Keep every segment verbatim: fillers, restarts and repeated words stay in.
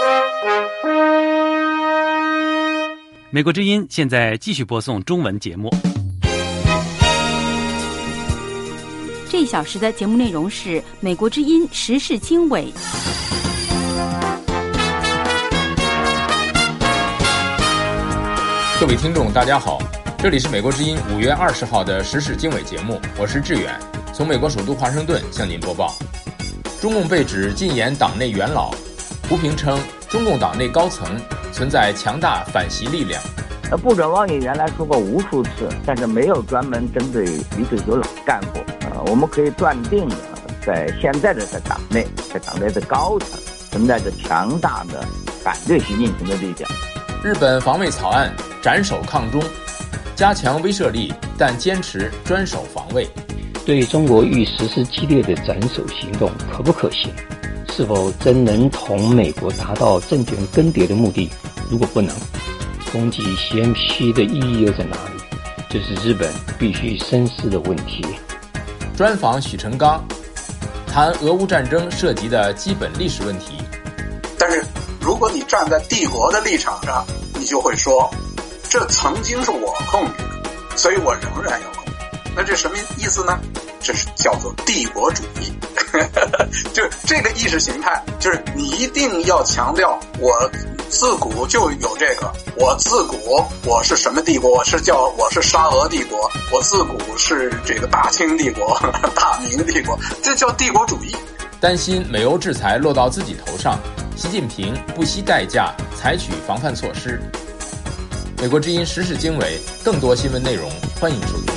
美国之音现在继续播送中文节目。 这一小时的节目内容是美国之音时事经纬。 各位听众大家好，这里是美国之音五月二十号的时事经纬节目，我是志远，从美国首都华盛顿向您播报。中共被指禁言党内元老，胡平称中共党内高层存在强大反习力量。 呃，部长王毅原来说过无数次，但是没有专门针对离退休老干部。呃，我们可以断定的，在现在的在党内，在党内的高层存在着强大的反对习近平的力量。 日本防卫草案斩首抗中，加强威慑力，但坚持专守防卫。 对中国欲实施激烈的斩首行动可不可行？是否真能同美国达到政权更迭的目的？如果不能，攻击 C M P 的意义又在哪里？这是日本必须深思的问题。 专访许成刚，谈俄乌战争涉及的基本历史问题。 但是如果你站在帝国的立场上，你就会说，这曾经是我控制的，所以我仍然要控制。那这什么意思呢？这是叫做帝国主义。就这个意识形态，就是你一定要强调我自古就有这个，我自古我是什么帝国？我是叫我是沙俄帝国，我自古是这个大清帝国、大明帝国，这叫帝国主义。 担心美欧制裁落到自己头上，习近平不惜代价采取防范措施。美国之音时事经纬，更多新闻内容欢迎收听。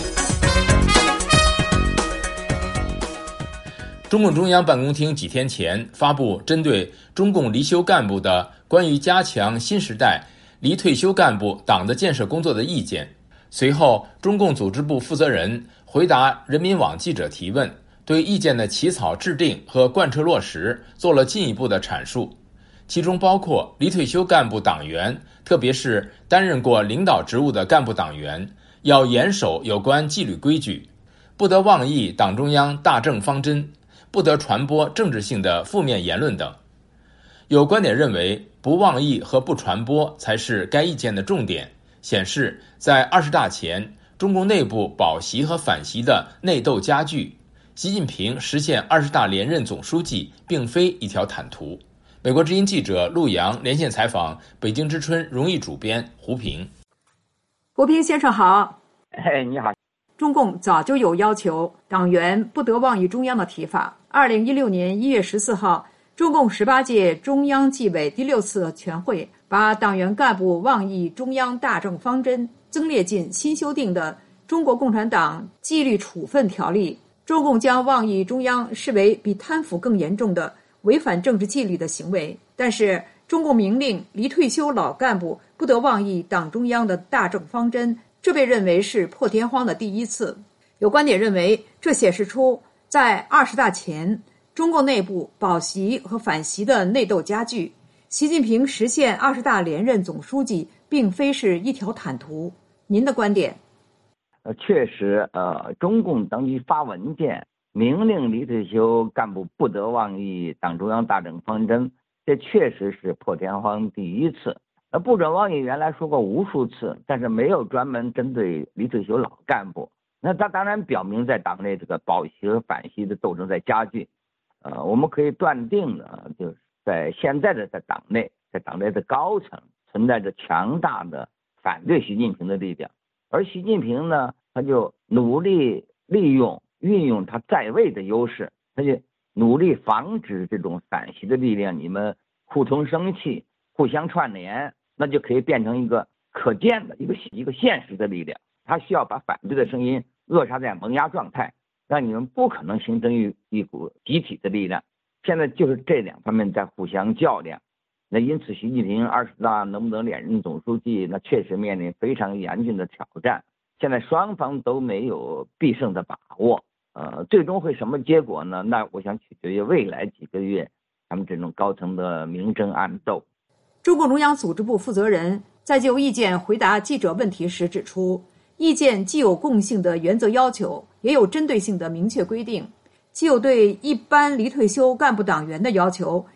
中共中央办公厅几天前发布针对中共离休干部的关于加强新时代离退休干部党的建设工作的意见。随后，中共组织部负责人回答人民网记者提问，对意见的起草制定和贯彻落实做了进一步的阐述，其中包括离退休干部党员，特别是担任过领导职务的干部党员，要严守有关纪律规矩，不得妄议党中央大政方针，不得传播政治性的负面言论等。有观点认为，不妄议和不传播才是该意见的重点，显示在二十大前，中共内部保习和反习的内斗加剧，习近平实现二十大连任总书记并非一条坦途。美国之音记者陆洋连线采访北京之春荣誉主编胡平。 胡平先生好。 哎，你好。 中共早就有要求党员不得妄议中央的提法。二零一六年一月十四号，中共十八届中央纪委第六次全会把党员干部妄议中央大政方针增列进新修订的《中国共产党纪律处分条例》。中共将妄议中央视为比贪腐更严重的违反政治纪律的行为，但是中共明令离退休老干部不得妄议党中央的大政方针，这被认为是破天荒的第一次。有观点认为，这显示出在二十大前，中共内部保习和反习的内斗加剧，习近平实现二十大连任总书记并非是一条坦途。您的观点？ 呃，确实，呃，中共当局发文件明令离退休干部不得妄议党中央大政方针，这确实是破天荒第一次。呃，部长王毅原来说过无数次，但是没有专门针对离退休老干部。那他当然表明在党内这个保习和反习的斗争在加剧。呃，我们可以断定呢，就是在现在的在党内，在党内的高层存在着强大的反对习近平的力量，而习近平呢，他就努力利用运用他在位的优势，他就努力防止这种反习的力量你们互通生气，互相串联，那就可以变成一个可见的一个一个现实的力量。他需要把反对的声音扼杀在萌芽状态，让你们不可能形成一一股集体的力量。现在就是这两方面在互相较量。那因此习近平二十大能不能连任总书记，那确实面临非常严峻的挑战。现在双方都没有必胜的把握，呃，最终会什么结果呢？那我想取决于未来几个月他们这种高层的明争暗斗。 中共中央组织部负责人在就意见回答记者问题时指出，意见既有共性的原则要求，也有针对性的明确规定，既有对一般离退休干部党员的要求，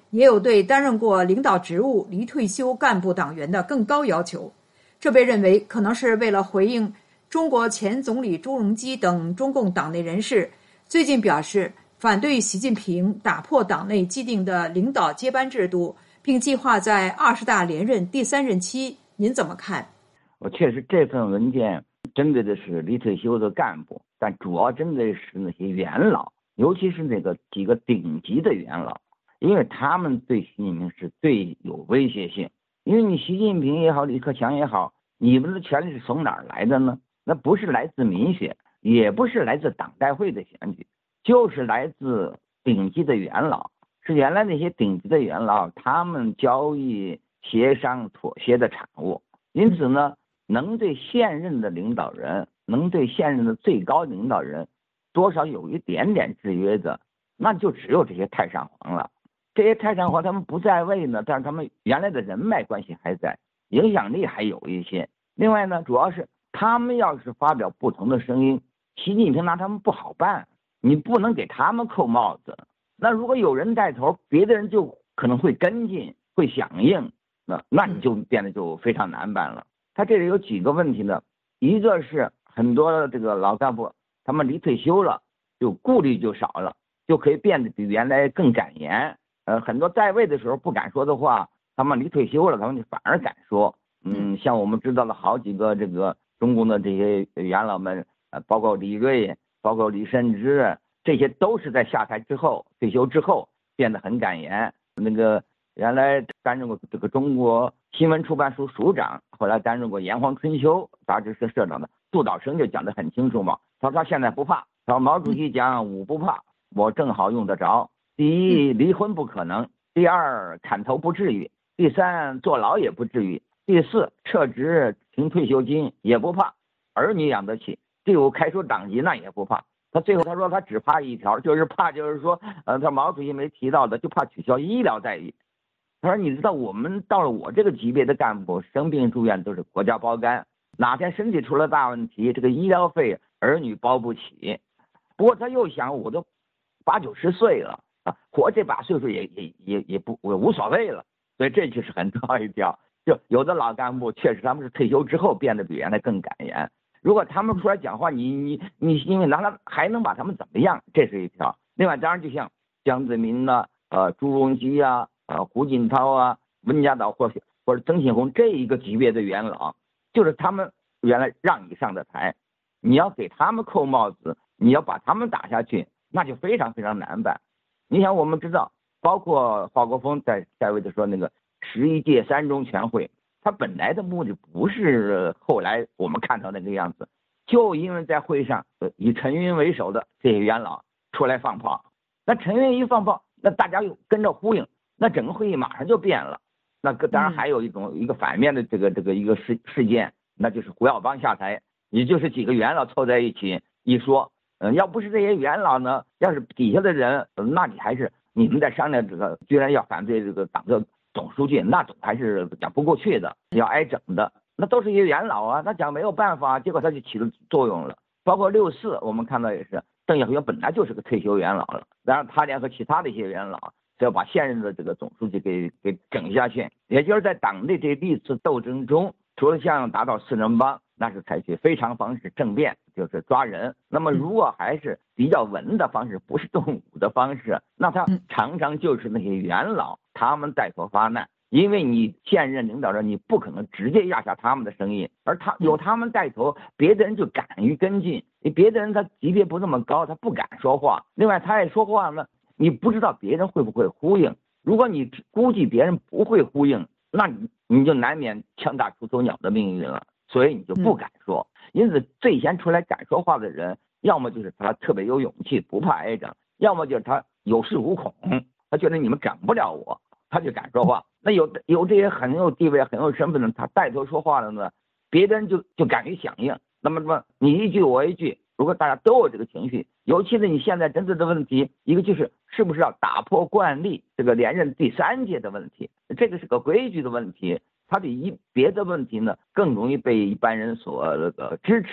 也有对担任过领导职务离退休干部党员的更高要求。这被认为可能是为了回应中国前总理朱镕基等中共党内人士最近表示反对习近平打破党内既定的领导接班制度，并计划在二十大连任第三任期。您怎么看？ 我确实这份文件针对的是离退休的干部，但主要针对是那些元老，尤其是那个几个顶级的元老，因为他们对习近平是最有威胁性。因为你习近平也好，李克强也好，你们的权力是从哪儿来的呢？那不是来自民选，也不是来自党代会的选举，就是来自顶级的元老，是原来那些顶级的元老他们交易、协商、妥协的产物。因此呢，能对现任的领导人，能对现任的最高领导人多少有一点点制约的，那就只有这些太上皇了。这些太上皇他们不在位呢，但是他们原来的人脉关系还在，影响力还有一些。另外呢，主要是他们要是发表不同的声音，习近平拿他们不好办，你不能给他们扣帽子。那如果有人带头，别的人就可能会跟进，会响应，那那你就变得就非常难办了。他这里有几个问题呢，一个是很多这个老干部他们离退休了，就顾虑就少了，就可以变得比原来更敢言。呃，很多在位的时候不敢说的话，他们离退休了，他们就反而敢说。嗯，像我们知道了好几个这个中共的这些元老们，呃，包括李锐，包括李慎之，这些都是在下台之后、退休之后变得很敢言。那个原来担任过这个中国新闻出版署署长，后来担任过《炎黄春秋》杂志社社长的杜导生就讲得很清楚嘛。他说他现在不怕，他说毛主席讲武不怕，我正好用得着。第一，离婚不可能；第二，砍头不至于；第三，坐牢也不至于；第四，撤职停退休金也不怕，儿女养得起；第五，开除党籍那也不怕。他最后他说他只怕一条，就是怕就是说，呃，他毛主席没提到的，就怕取消医疗待遇。他说你知道我们到了我这个级别的干部，生病住院都是国家包干，哪天身体出了大问题，这个医疗费儿女包不起。不过他又想，我都八九十岁了啊，活这把岁数也也也也不我无所谓了。所以这就是很重要一条，就有的老干部确实他们是退休之后变得比原来更敢言。如果他们出来讲话，你你你因为拿他还能把他们怎么样？这是一条。另外，当然就像江泽民呐、啊、呃朱镕基啊、呃胡锦涛啊、温家宝或或者曾庆红这一个级别的元老，就是他们原来让你上的台，你要给他们扣帽子，你要把他们打下去，那就非常非常难办。你想，我们知道，包括华国锋在在位的时候，那个十一届三中全会。他本来的目的不是后来我们看到那个样子，就因为在会上以陈云为首的这些元老出来放炮，那陈云一放炮，那大家又跟着呼应，那整个会议马上就变了。那当然还有一种一个反面的这个这个一个事事件，那就是胡耀邦下台，也就是几个元老凑在一起一说，嗯，要不是这些元老呢，要是底下的人，那你还是你们在商量这个，居然要反对这个党的总书记，那总还是讲不过去的，要挨整的，那都是一些元老啊，他讲没有办法，结果他就起了作用了。包括六四，我们看到也是，邓小平本来就是个退休元老了，然后他联合其他的一些元老，要把现任的这个总书记给给整下去。也就是在党内这历次斗争中，除了像达到四人帮，那是采取非常方式政变，就是抓人。那么如果还是比较文的方式，不是动武的方式，那他常常就是那些元老他们带头发难，因为你现任领导人你不可能直接压下他们的声音，而他有他们带头，别的人就敢于跟进。别的人他级别不那么高，他不敢说话。另外他也说话呢，你不知道别人会不会呼应。如果你估计别人不会呼应，那你你就难免枪打出头鸟的命运了。所以你就不敢说。因此最先出来敢说话的人，要么就是他特别有勇气，不怕挨整，要么就是他有恃无恐，他觉得你们整不了我，他就敢说话。那有有这些很有地位很有身份的，他带头说话的呢，别人就就敢于响应。那么什么你一句我一句，如果大家都有这个情绪，尤其是你现在真正的问题，一个就是是不是要打破惯例，这个连任第三届的问题，这个是个规矩的问题，它比一别的问题呢更容易被一般人所呃支持。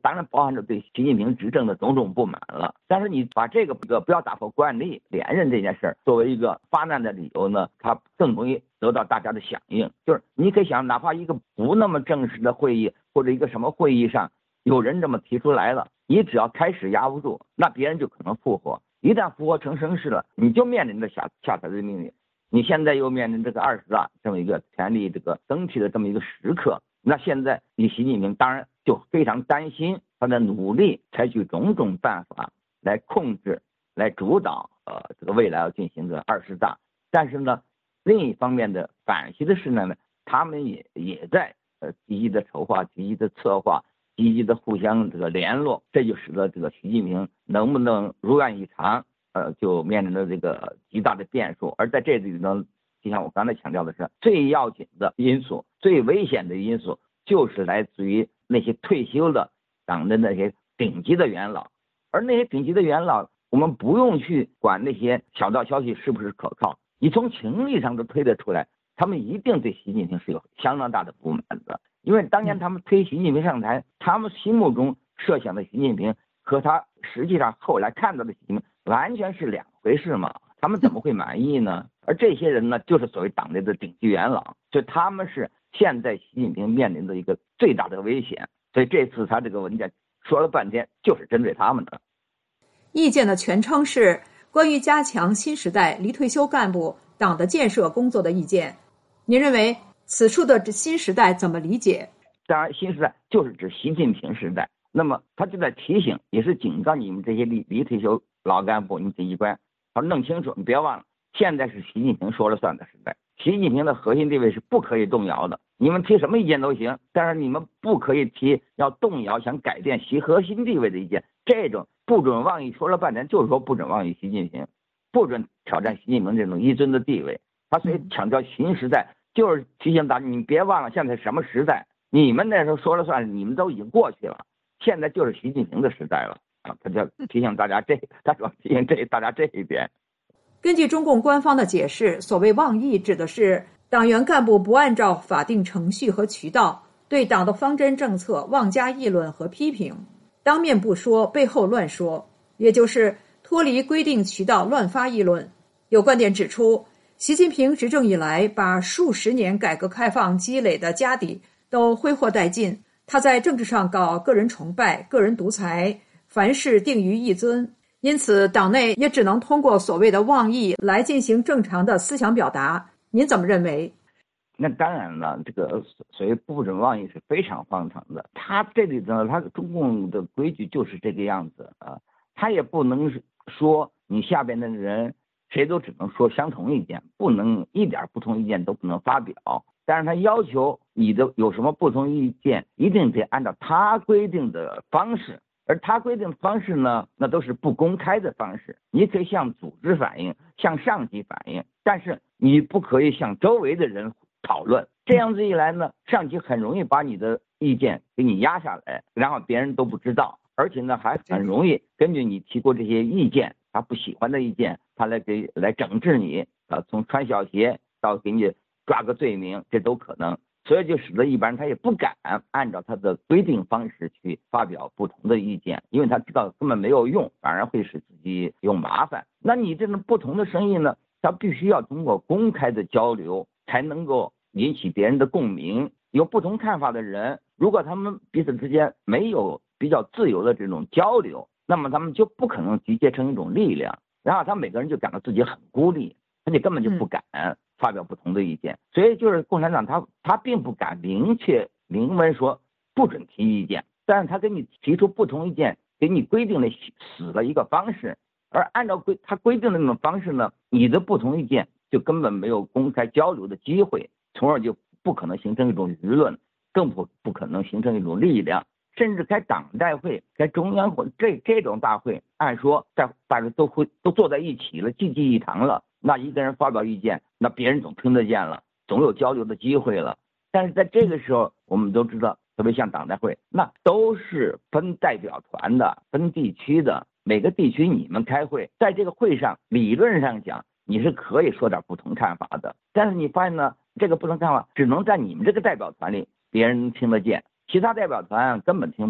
当然包含着对习近平执政的种种不满了。但是你把这个不要打破惯例，连任这件事儿作为一个发难的理由呢，它更容易得到大家的响应。就是你可以想，哪怕一个不那么正式的会议或者一个什么会议上，有人这么提出来了，你只要开始压不住，那别人就可能复活。一旦复活成声势了，你就面临着下下台的命运。你现在又面临这个二十大这么一个权力这个更替的这么一个时刻，那现在你习近平当然就非常担心，他的努力采取种种办法来控制、来主导呃这个未来要进行的二十大。但是呢，另一方面的惋惜的是呢，他们也也在呃积极的筹划、积极的策划、积极的互相这个联络，这就使得这个习近平能不能如愿以偿，呃，就面临着这个极大的变数。而在这里呢，就像我刚才强调的是，最要紧的因素、最危险的因素，就是来自于那些退休的党的那些顶级的元老。而那些顶级的元老，我们不用去管那些小道消息是不是可靠，你从情理上都推得出来，他们一定对习近平是有相当大的不满的。因为当年他们推习近平上台，他们心目中设想的习近平和他实际上后来看到的习近平完全是两回事嘛，他们怎么会满意呢？而这些人呢，就是所谓党内的顶级元老，所以他们是现在习近平面临的一个最大的危险。所以这次他这个文件说了半天，就是针对他们的。 意见的全称是关于加强新时代离退休干部党的建设工作的意见。您认为此处的新时代怎么理解？ 当然，新时代就是指习近平时代。那么他就在提醒，也是警告你们这些离离退休老干部，你们这一关要弄清楚，你别忘了，现在是习近平说了算的时代。习近平的核心地位是不可以动摇的，你们提什么意见都行，但是你们不可以提要动摇、想改变习核心地位的意见。这种不准妄议，说了半天就是说不准妄议习近平，不准挑战习近平这种一尊的地位。他所以强调新时代，就是提醒大家，你别忘了现在什么时代，你们那时候说了算，你们都已经过去了，现在就是习近平的时代了啊！他就提醒大家这，他说提醒这大家这一点。 根据中共官方的解释，所谓妄议指的是党员干部不按照法定程序和渠道对党的方针政策妄加议论和批评，当面不说，背后乱说，也就是脱离规定渠道乱发议论。有观点指出，习近平执政以来，把数十年改革开放积累的家底都挥霍殆尽。他在政治上搞个人崇拜、个人独裁，凡事定于一尊，因此党内也只能通过所谓的妄议来进行正常的思想表达。您怎么认为？ 那当然了，这个所谓不准妄议是非常荒唐的。他这里呢，他中共的规矩就是这个样子啊，他也不能说你下边的人谁都只能说相同意见，不能一点不同意见都不能发表。但是他要求你的有什么不同意见，一定得按照他规定的方式，而他规定的方式呢，那都是不公开的方式。你可以向组织反映，向上级反映，但是你不可以向周围的人讨论。这样子一来呢，上级很容易把你的意见给你压下来，然后别人都不知道，而且呢还很容易根据你提过这些意见，他不喜欢的意见，他来给来整治你啊，从穿小鞋到给你抓个罪名，这都可能。所以就使得一般人他也不敢按照他的规定方式去发表不同的意见，因为他知道根本没有用，反而会使自己有麻烦。那你这种不同的声音呢，他必须要通过公开的交流才能够引起别人的共鸣。有不同看法的人，如果他们彼此之间没有比较自由的这种交流，那么他们就不可能集结成一种力量，然后他每个人就感到自己很孤立，而且根本就不敢发表不同的意见。所以就是共产党他他并不敢明确明文说不准提意见，但是他给你提出不同意见，给你规定了死了一个方式，而按照规他规定的那种方式呢，你的不同意见就根本没有公开交流的机会，从而就不可能形成一种舆论，更不不可能形成一种力量。甚至开党代会、开中央会这这种大会，按说在大家都会都坐在一起了，济济一堂了，那一个人发表意见，那别人总听得见了，总有交流的机会了。但是在这个时候，我们都知道，特别像党代会，那都是分代表团的、分地区的，每个地区你们开会，在这个会上理论上讲，你是可以说点不同看法的。但是你发现呢，这个不同看法只能在你们这个代表团里别人听得见，其他代表团根本听不见。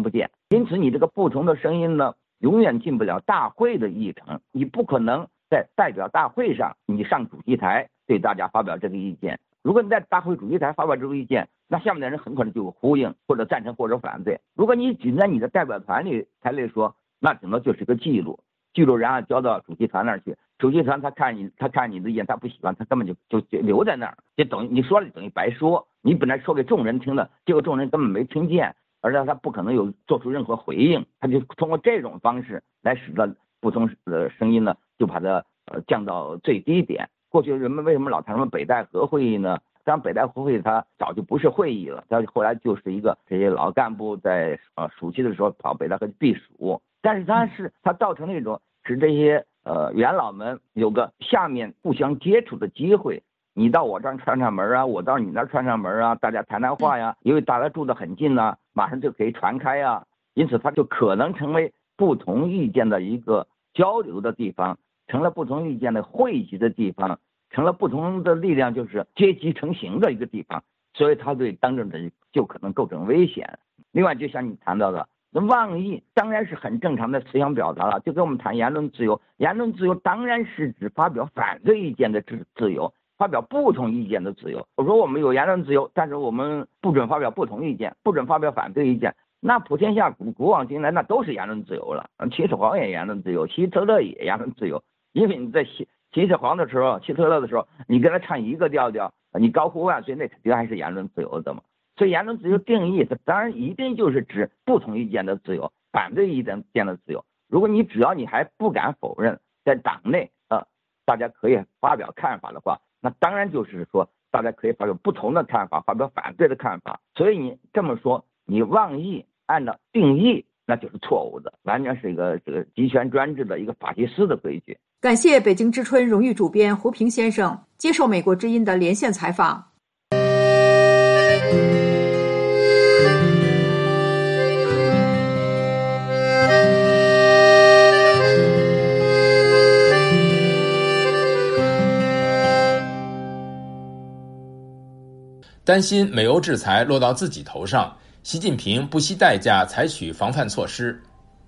因此你这个不同的声音呢，永远进不了大会的议程，你不可能在代表大会上你上主席台对大家发表这个意见。如果你在大会主席台发表这个意见，那下面的人很可能就有呼应或者赞成或者反对。如果你仅在你的代表团里台里说，那只能就是个记录，记录然后交到主席团那儿去，主席团他看你他看你的意见他不喜欢，他根本就就就留在那儿，就等于你说了就等于白说，你本来说给众人听的，结果众人根本没听见，而且他不可能有做出任何回应，他就通过这种方式来使得不同的声音呢就把它呃降到最低点。过去人们为什么老谈什么北戴河会议呢？当然北戴河会议它早就不是会议了，它后来就是一个这些老干部在呃暑期的时候跑北戴河避暑，但是它是它造成那种使这些呃元老们有个下面互相接触的机会，你到我这儿串串门啊，我到你那儿串串门啊，大家谈谈话呀，因为大家住得很近啊，马上就可以传开啊，因此它就可能成为不同意见的一个交流的地方，成了不同意见的汇集的地方，成了不同的力量就是阶级成型的一个地方，所以它对当政者就可能构成危险。另外就像你谈到的，那妄议当然是很正常的思想表达了，就跟我们谈言论自由，言论自由当然是指发表反对意见的自自由，发表不同意见的自由。我说我们有言论自由，但是我们不准发表不同意见，不准发表反对意见，那普天下古古往今来那都是言论自由了。秦始皇也言论自由，希特勒也言论自由，因为你在希秦始皇的时候，希特勒的时候，你跟他唱一个调调，你高呼万岁，那肯定还是言论自由的嘛。所以言论自由定义，它当然一定就是指不同意见的自由，反对意见的自由。如果你只要你还不敢否认，在党内呃大家可以发表看法的话，那当然就是说大家可以发表不同的看法，发表反对的看法。所以你这么说，你妄议按照定义，那就是错误的，完全是一个这个集权专制的一个法西斯的规矩。 感谢北京之春荣誉主编胡平先生接受美国之音的连线采访。 担心美欧制裁落到自己头上，习近平不惜代价采取防范措施。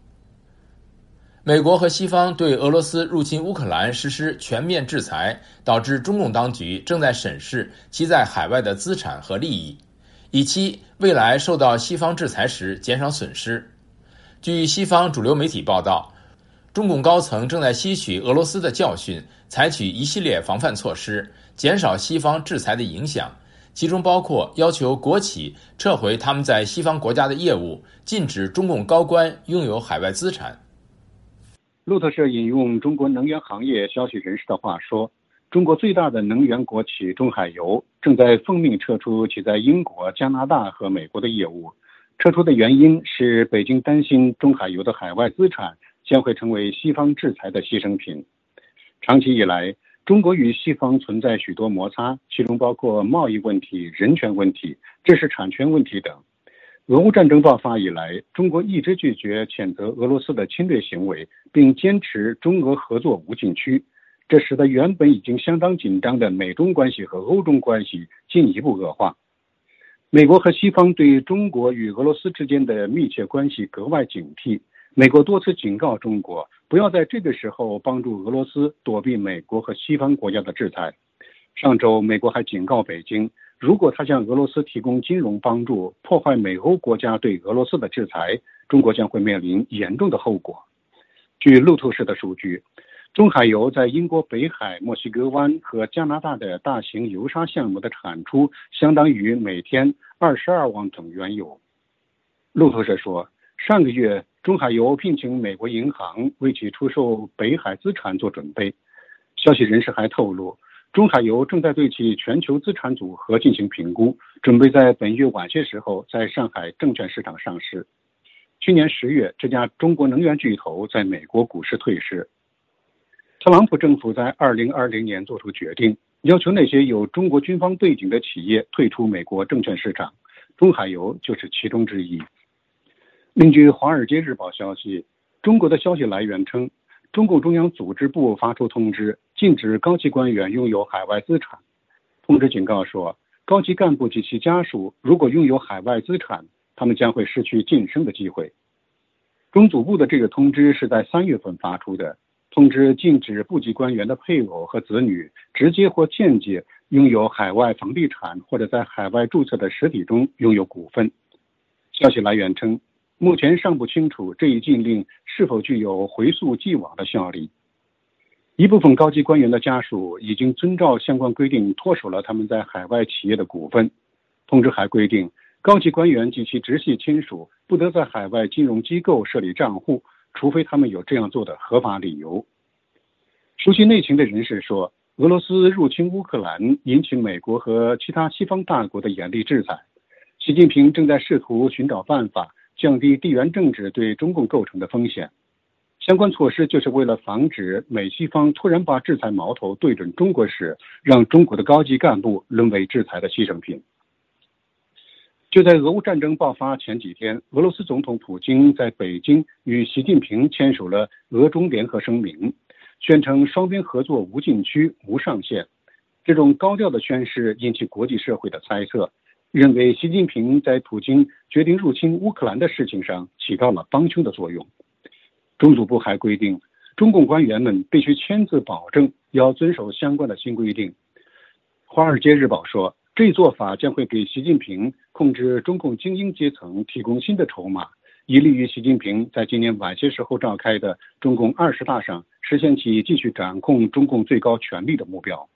美国和西方对俄罗斯入侵乌克兰实施全面制裁，导致中共当局正在审视其在海外的资产和利益，以期未来受到西方制裁时减少损失。据西方主流媒体报道，中共高层正在吸取俄罗斯的教训，采取一系列防范措施，减少西方制裁的影响，其中包括要求国企撤回他们在西方国家的业务，禁止中共高官拥有海外资产。 路透社引用中国能源行业消息人士的话说，中国最大的能源国企中海油正在奉命撤出其在英国、加拿大和美国的业务。撤出的原因是北京担心中海油的海外资产将会成为西方制裁的牺牲品。长期以来，中国与西方存在许多摩擦，其中包括贸易问题、人权问题、知识产权问题等。俄乌战争爆发以来，中国一直拒绝谴责俄罗斯的侵略行为，并坚持中俄合作无禁区，这使得原本已经相当紧张的美中关系和欧中关系进一步恶化。美国和西方对中国与俄罗斯之间的密切关系格外警惕，美国多次警告中国不要在这个时候帮助俄罗斯躲避美国和西方国家的制裁。上周，美国还警告北京，如果他向俄罗斯提供金融帮助，破坏美欧国家对俄罗斯的制裁，中国将会面临严重的后果。据路透社的数据，中海油在英国北海、墨西哥湾和加拿大的大型油砂项目的产出相当于每天二十二万桶原油。路透社说，上个月中海油聘请美国银行为其出售北海资产做准备。消息人士还透露，中海油正在对其全球资产组合进行评估，准备在本月晚些时候在上海证券市场上市。去年十月，这家中国能源巨头在美国股市退市。特朗普政府在二零二零年做出决定，要求那些有中国军方背景的企业退出美国证券市场，中海油就是其中之一。另据《华尔街日报》消息，中国的消息来源称，中共中央组织部发出通知，禁止高级官员拥有海外资产。通知警告说，高级干部及其家属如果拥有海外资产，他们将会失去晋升的机会。 中组部的这个通知是在三月份发出的，通知禁止部级官员的配偶和子女直接或间接拥有海外房地产或者在海外注册的实体中拥有股份。消息来源称，目前尚不清楚这一禁令是否具有回溯既往的效力。一部分高级官员的家属已经遵照相关规定脱手了他们在海外企业的股份。通知还规定，高级官员及其直系亲属不得在海外金融机构设立账户，除非他们有这样做的合法理由。熟悉内情的人士说，俄罗斯入侵乌克兰引起美国和其他西方大国的严厉制裁。习近平正在试图寻找办法降低地缘政治对中共构成的风险。相关措施就是为了防止美西方突然把制裁矛头对准中国时，让中国的高级干部沦为制裁的牺牲品。就在俄乌战争爆发前几天，俄罗斯总统普京在北京与习近平签署了俄中联合声明，宣称双边合作无禁区、无上限。这种高调的宣示引起国际社会的猜测，认为习近平在普京决定入侵乌克兰的事情上起到了帮凶的作用。中组部还规定，中共官员们必须签字保证要遵守相关的新规定。华尔街日报说，这一做法将会给习近平控制中共精英阶层提供新的筹码，以利于习近平在今年晚些时候召开的中共二十大上实现其继续掌控中共最高权力的目标。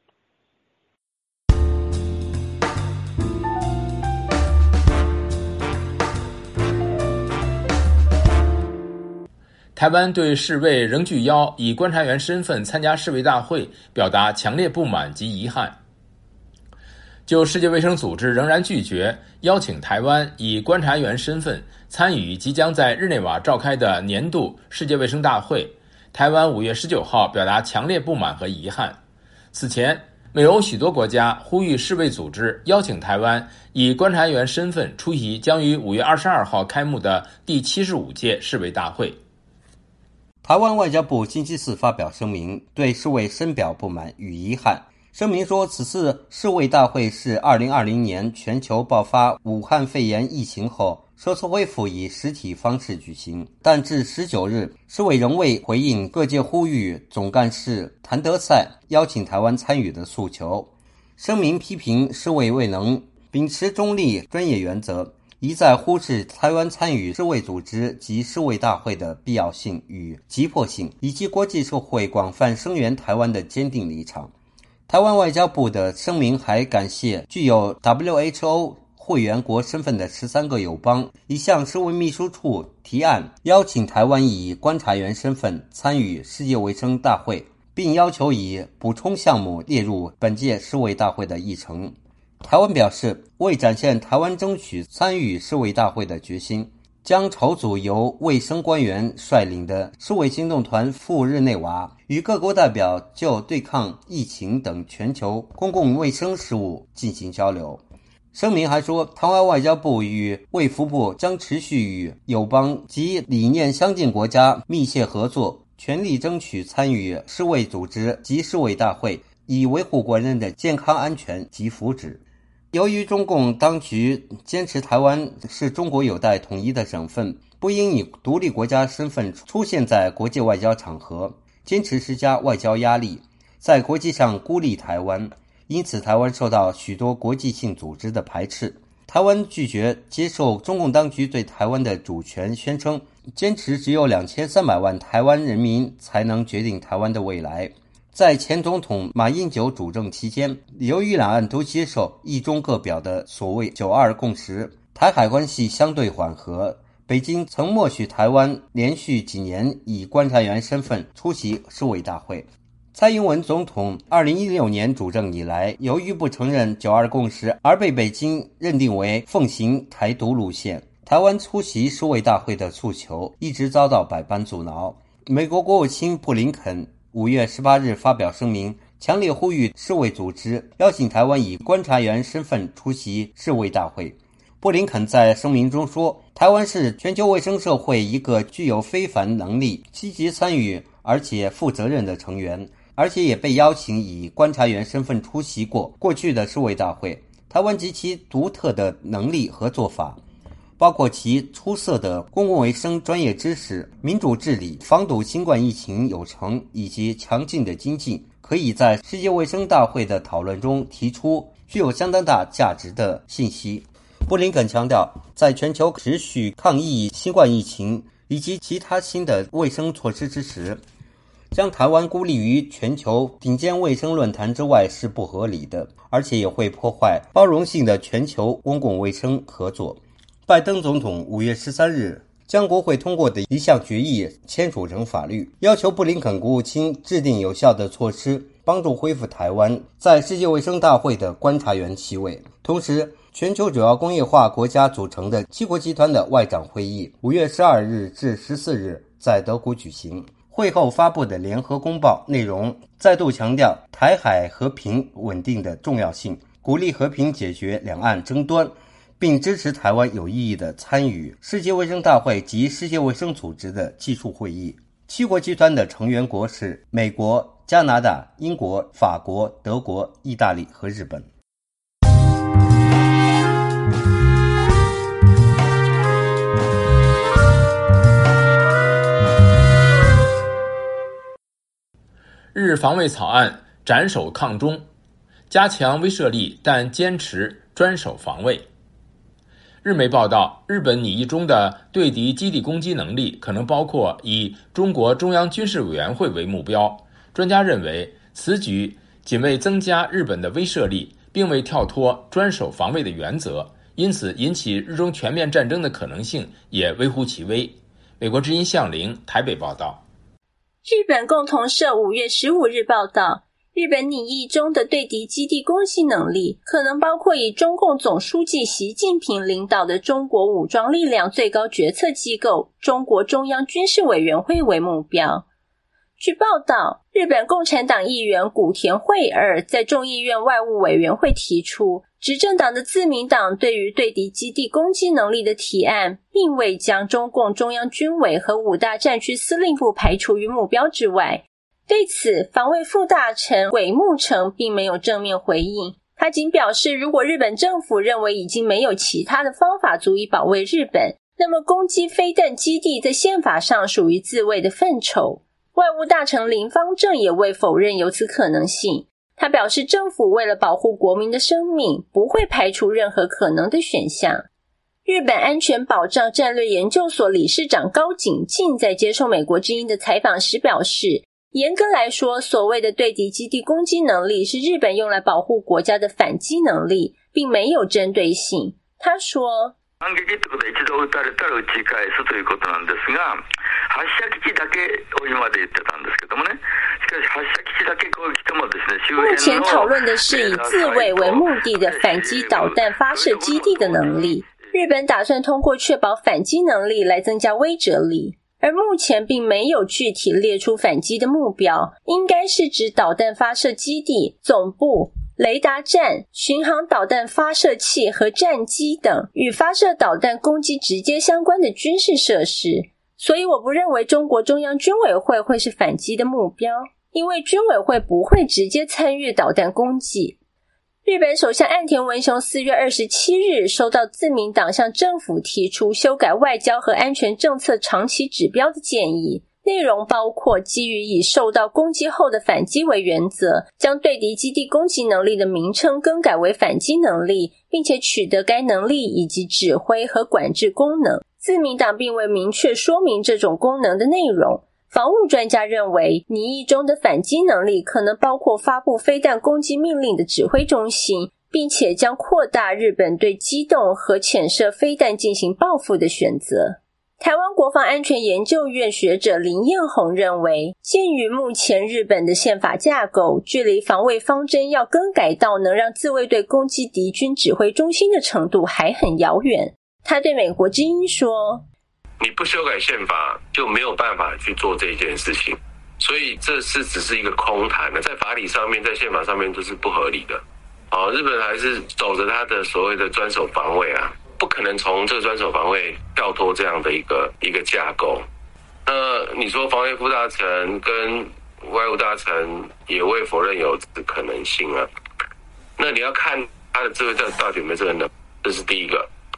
台湾对世卫仍拒邀以观察员身份参加世卫大会表达强烈不满及遗憾。就世界卫生组织仍然拒绝邀请台湾以观察员身份参与即将在日内瓦召开的年度世界卫生大会，台湾五月十九号表达强烈不满和遗憾。此前，美欧许多国家呼吁世卫组织邀请台湾以观察员身份出席将于五月二十二号开幕的第七十五届世卫大会。 台湾外交部星期四发表声明，对世卫深表不满与遗憾。声明说，此次世卫大会是二零二零年全球爆发武汉肺炎疫情后首次恢复以实体方式举行，但至十九日，世卫仍未回应各界呼吁总干事谭德赛邀请台湾参与的诉求。声明批评世卫未能秉持中立专业原则，一再忽视台湾参与世卫组织及世卫大会的必要性与急迫性，以及国际社会广泛声援台湾的坚定立场。台湾外交部的声明还感谢具有 W H O 会员国身份的十三个友邦，已向世卫秘书处提案邀请台湾以观察员身份参与世界卫生大会，并要求以补充项目列入本届世卫大会的议程。台湾表示，为展现台湾争取参与世卫大会的决心，将筹组由卫生官员率领的世卫行动团赴日内瓦，与各国代表就对抗疫情等全球公共卫生事务进行交流。声明还说，台湾外交部与卫福部将持续与友邦及理念相近国家密切合作，全力争取参与世卫组织及世卫大会，以维护国人的健康安全及福祉。由于中共当局坚持台湾是中国有待统一的省份，不应以独立国家身份出现在国际外交场合，坚持施加外交压力，在国际上孤立台湾，因此台湾受到许多国际性组织的排斥。台湾拒绝接受中共当局对台湾的主权宣称，坚持只有两千三百万台湾人民才能决定台湾的未来。在前总统马英九主政期间，由于两岸都接受一中各表的所谓九二共识，台海关系相对缓和，北京曾默许台湾连续几年以观察员身份出席世卫大会。蔡英文总统二零一六年主政以来，由于不承认九二共识而被北京认定为奉行台独路线，台湾出席世卫大会的诉求一直遭到百般阻挠。美国国务卿布林肯五月十八日发表声明，强烈呼吁世卫组织邀请台湾以观察员身份出席世卫大会。布林肯在声明中说，台湾是全球卫生社会一个具有非凡能力、积极参与而且负责任的成员，而且也被邀请以观察员身份出席过过去的世卫大会。台湾及其独特的能力和做法， 包括其出色的公共卫生专业知识、民主治理、防堵新冠疫情有成以及强劲的经济，可以在世界卫生大会的讨论中提出具有相当大价值的信息。布林肯强调，在全球持续抗疫新冠疫情以及其他新的卫生措施之时，将台湾孤立于全球顶尖卫生论坛之外是不合理的，而且也会破坏包容性的全球公共卫生合作。拜登总统五月十三日将国会通过的一项决议签署成法律，要求布林肯国务卿制定有效的措施，帮助恢复台湾在世界卫生大会的观察员席位。同时，全球主要工业化国家组成的七国集团的外长会议五月十二日至十四日在德国举行。会后发布的联合公报内容再度强调台海和平稳定的重要性，鼓励和平解决两岸争端，并支持台湾有意义的参与世界卫生大会及世界卫生组织的技术会议。七国集团的成员国是美国、加拿大、英国、法国、德国、意大利和日本。 日防卫草案斩首抗中，加强威慑力，但坚持专守防卫。日媒报道，日本拟议中的对敌基地攻击能力可能包括以中国中央军事委员会为目标。专家认为，此举仅为增加日本的威慑力，并未跳脱专守防卫的原则，因此引起日中全面战争的可能性也微乎其微。美国之音向凌台北报道。 日本共同社五月十五日报道，日本拟议中的对敌基地攻击能力可能包括以中共总书记习近平领导的中国武装力量最高决策机构中国中央军事委员会为目标。据报道，日本共产党议员古田惠二在众议院外务委员会提出，执政党的自民党对于对敌基地攻击能力的提案，并未将中共中央军委和五大战区司令部排除于目标之外。对此，防卫副大臣鬼木城并没有正面回应，他仅表示，如果日本政府认为已经没有其他的方法足以保卫日本，那么攻击飞弹基地在宪法上属于自卫的范畴。外务大臣林芳正也未否认有此可能性，他表示政府为了保护国民的生命，不会排除任何可能的选项。日本安全保障战略研究所理事长高景进在接受美国之音的采访时表示，严格来说，所谓的对敌基地攻击能力是日本用来保護国家的反击能力，并没有针对性。他说， 反撃ってことは一度撃たれたら撃ち返すということなんですが、発射基地だけを今まで言ってたんですけどもね。しかし発射基地だけ攻撃してもですね、周辺の目前讨论的是以自卫为目的的反击导弹发射基地的能力。日本打算通过确保反击能力来增加威慑力，而目前并没有具体列出反击的目标，应该是指导弹发射基地、总部、雷达站、巡航导弹发射器和战机等与发射导弹攻击直接相关的军事设施。所以我不认为中国中央军委会会是反击的目标，因为军委会不会直接参与导弹攻击。日本首相岸田文雄四月二十七日收到自民党向政府提出修改外交和安全政策长期指标的建议，内容包括基于以受到攻击后的反击为原则，将对敌基地攻击能力的名称更改为反击能力，并且取得该能力以及指挥和管制功能。自民党并未明确说明这种功能的内容。防务专家认为，拟议中的反击能力可能包括发布飞弹攻击命令的指挥中心，并且将扩大日本对机动和潜射飞弹进行报复的选择。台湾国防安全研究院学者林彦宏认为，鉴于目前日本的宪法架构，距离防卫方针要更改到能让自卫队攻击敌军指挥中心的程度还很遥远。他对美国之音说， 你不修改宪法就没有办法去做这件事情，所以这是只是一个空谈的，在法理上面在宪法上面都是不合理的。哦，日本还是走着他的所谓的专守防卫啊，不可能从这个专守防卫跳脱这样的一个一个架构。那你说防卫副大臣跟外务大臣也未否认有这可能性啊，那你要看他的自卫队到底有没有这个能力，这是第一个。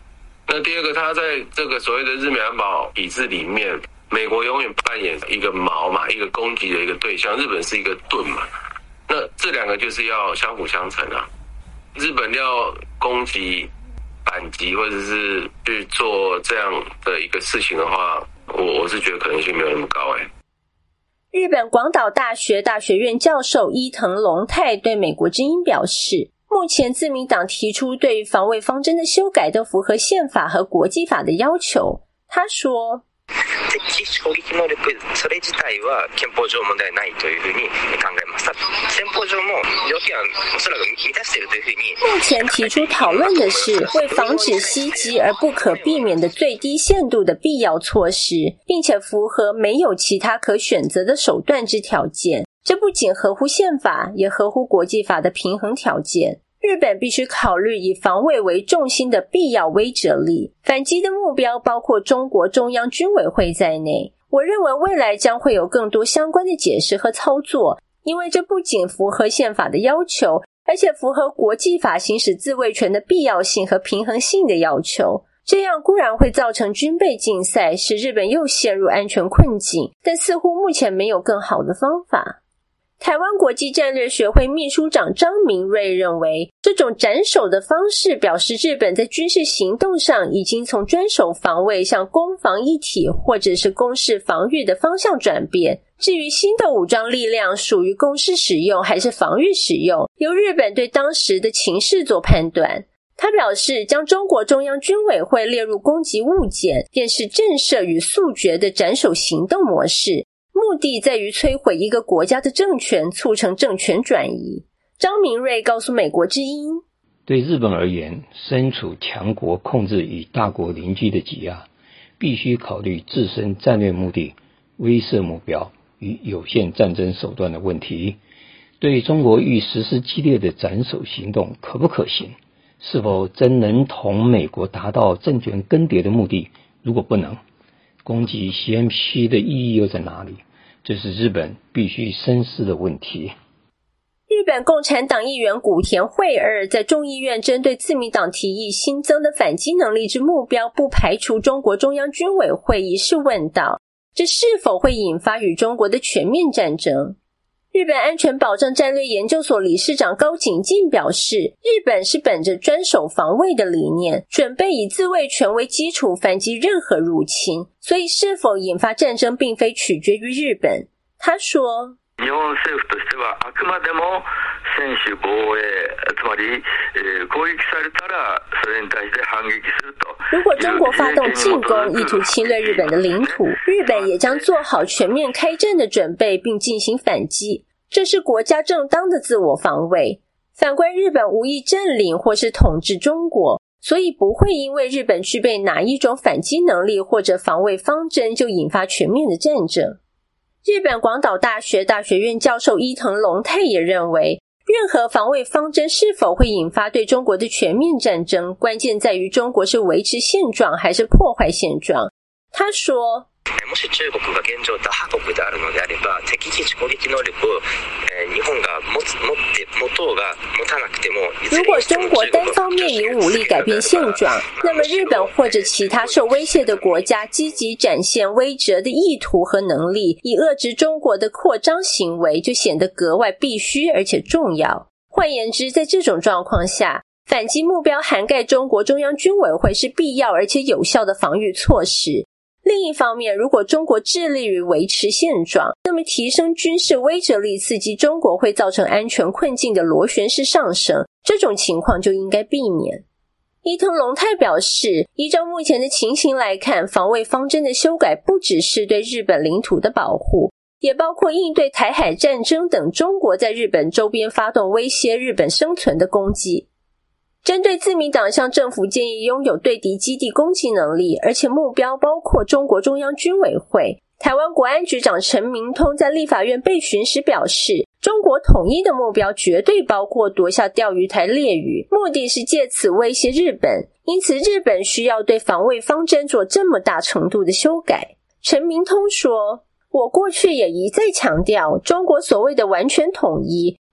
那第二个，他在这个所谓的日美安保体制里面，美国永远扮演一个矛嘛，一个攻击的一个对象，日本是一个盾嘛。那这两个就是要相辅相成啊。日本要攻击、反击或者是去做这样的一个事情的话，我我是觉得可能性没有那么高哎。 日本广岛大学大学院教授伊藤隆太对美国之音表示，目前自民党提出对于防卫方针的修改都符合宪法和国际法的要求。他说， 敵基地攻撃能力それ自体は憲法上問題ないというふうに考えます。憲法上の要件はおそらく満たしているというふうに。 目前提出讨论的是为防止袭击而不可避免的最低限度的必要措施，并且符合没有其他可选择的手段之条件。这不仅合乎宪法，也合乎国际法的平衡条件。日本必须考虑以防卫为重心的必要威慑力，反击的目标包括中国中央军委会在内。我认为未来将会有更多相关的解释和操作，因为这不仅符合宪法的要求，而且符合国际法行使自卫权的必要性和平衡性的要求。这样固然会造成军备竞赛，使日本又陷入安全困境，但似乎目前没有更好的方法。台湾国际战略学会秘书长张明瑞认为，这种斩首的方式表示日本在军事行动上已经从专守防卫向攻防一体或者是攻势防御的方向转变。至于新的武装力量属于攻势使用还是防御使用，由日本对当时的情势做判断。他表示，将中国中央军委会列入攻击物件，便是震慑与速决的斩首行动模式，目的在于摧毁一个国家的政权，促成政权转移。张明瑞告诉美国之音， 对日本而言，身处强国控制与大国邻居的挤压，必须考虑自身战略目的、威慑目标与有限战争手段的问题。对中国欲实施激烈的斩首行动可不可行？是否真能同美国达到政权更迭的目的？如果不能，攻击 C M C 的意义又在哪里？这是日本必须深思的问题。 日本共产党议员古田惠二在众议院针对自民党提议新增的反击能力之目标不排除中国中央军委会一事问道，这是否会引发与中国的全面战争？日本安全保障战略研究所理事长高景进表示，日本是本着专守防卫的理念，准备以自卫权为基础反击任何入侵，所以是否引发战争并非取决于日本。他说， 日本政府としてはあくまでも専守防衛、つまり攻撃されたらそれに対して反撃すると。 如果中国发动进攻，意图侵略日本的领土，日本也将做好全面开战的准备，并进行反击。这是国家正当的自我防卫。反观日本无意占领或是统治中国，所以不会因为日本具备哪一种反击能力或者防卫方针就引发全面的战争。日本广岛大学大学院教授伊藤隆太也认为，任何防卫方针是否会引发对中国的全面战争，关键在于中国是维持现状还是破坏现状。他说， もし中国が現状打破国であるのであれば、敵基地攻撃能力を日本が持つ持って持とうが持たなくても， 如果中国单方面以武力改变现状，那么日本或者其他受威胁的国家积极展现威慑的意图和能力，以遏制中国的扩张行为，就显得格外必须而且重要。换言之，在这种状况下，反击目标涵盖中国中央军委会是必要而且有效的防御措施。另一方面，如果中国致力于维持现状，那么提升军事威慑力刺激中国会造成安全困境的螺旋式上升，这种情况就应该避免。伊藤隆太表示，依照目前的情形来看，防卫方针的修改不只是对日本领土的保护，也包括应对台海战争等中国在日本周边发动威胁日本生存的攻击。针对自民党向政府建议拥有对敌基地攻击能力，而且目标包括中国中央军委会，台湾国安局长陈明通在立法院被询时表示，中国统一的目标绝对包括夺下钓鱼台列屿，目的是借此威胁日本，因此日本需要对防卫方针做这么大程度的修改。陈明通说，我过去也一再强调，中国所谓的完全统一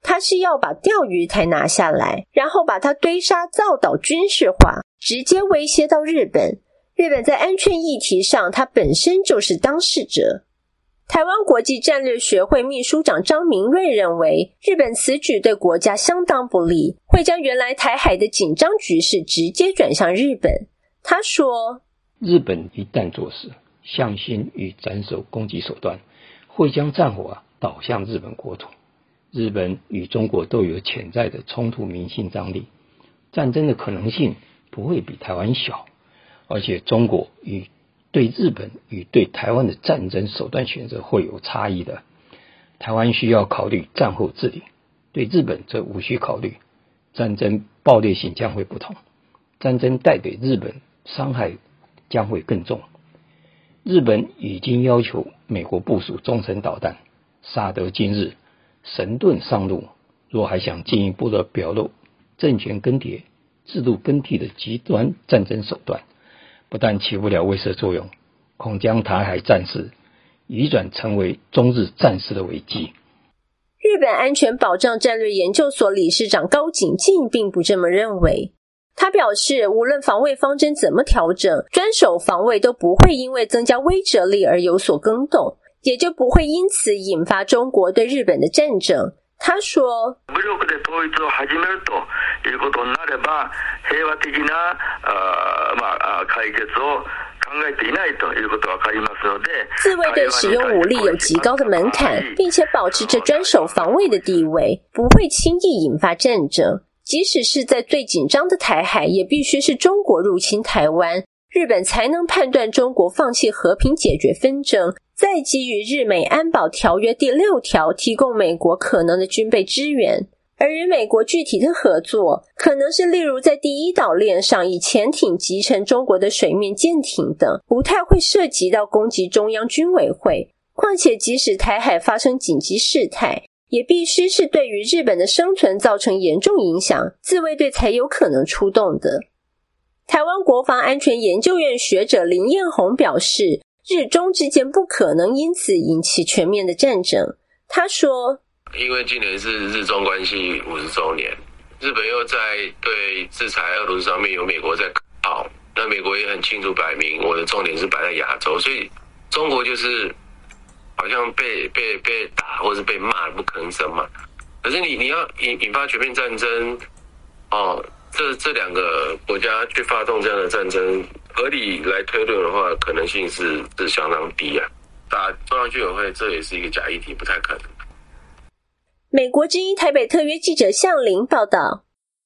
他是要把钓鱼台拿下来，然后把它堆沙造岛军事化，直接威胁到日本。日本在安全议题上，它本身就是当事者。台湾国际战略学会秘书长张明瑞认为，日本此举对国家相当不利，会将原来台海的紧张局势直接转向日本。他说， 日本一旦做事，向心与斩首攻击手段，会将战火啊导向日本国土。日本与中国都有潜在的冲突民心张力，战争的可能性不会比台湾小，而且中国与对日本与对台湾的战争手段选择会有差异的。台湾需要考虑战后治理，对日本则无需考虑，战争暴烈性将会不同，战争带给日本伤害将会更重。日本已经要求美国部署中程导弹，萨德今日，神盾上路，若还想进一步的表露政权更迭、制度更替的极端战争手段，不但起不了威慑作用，恐将台海战事移转成为中日战事的危机。 日本安全保障战略研究所理事长高景进并不这么认为。他表示，无论防卫方针怎么调整，专守防卫都不会因为增加威慑力而有所更动，也就不会因此引发中国对日本的战争。他说， 武力で統一を始めるということになれば、平和的なまあ解決を考えていないということがわかりますので、 自卫队使用武力有极高的门槛，并且保持着专守防卫的地位，不会轻易引发战争。即使是在最紧张的台海，也必须是中国入侵台湾，日本才能判断中国放弃和平解决纷争，再基于日美安保条约第六条提供美国可能的军备支援。而与美国具体的合作，可能是例如在第一岛链上以潜艇击沉中国的水面舰艇等，不太会涉及到攻击中央军委会。况且即使台海发生紧急事态，也必须是对于日本的生存造成严重影响，自卫队才有可能出动的。台湾国防安全研究院学者林彦宏表示，日中之间不可能因此引起全面的战争。他说， 因为今年是日中关系五十周年，日本又在对制裁俄罗斯上面有美国在靠，那美国也很清楚摆明我的重点是摆在亚洲，所以中国就是好像被被被打或是被骂不吭声嘛。可是你你要引引发全面战争，哦，这这两个国家去发动这样的战争，合理来推论的话，可能性是是相当低啊。打中央军委会这也是一个假议题，不太可能。 美国之音台北特约记者向林报道。